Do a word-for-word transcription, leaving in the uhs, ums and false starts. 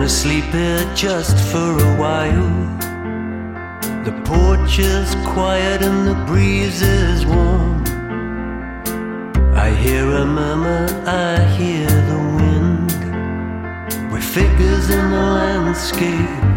Gonna sleep here just for a while. The porch is quiet and the breeze is warm. I hear a murmur, I hear the wind. We're figures in the landscape,